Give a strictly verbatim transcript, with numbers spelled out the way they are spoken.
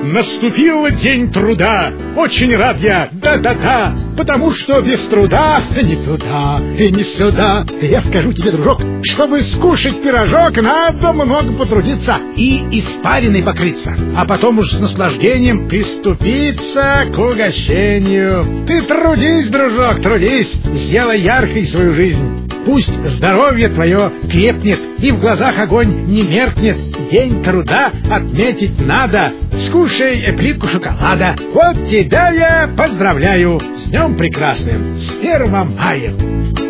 Наступил день труда. Очень рад я, да-да-да, потому что без труда ни туда и ни сюда. Я скажу тебе, дружок, чтобы скушать пирожок, надо много потрудиться и испариной покрыться, а потом уж с наслаждением приступиться к угощению. Ты трудись, дружок, трудись, сделай яркой свою жизнь. Пусть здоровье твое крепнет и в глазах огонь не меркнет. День труда отметить надо. Скушай плитку шоколада. Вот тебя я поздравляю с днем прекрасным, с первым маем.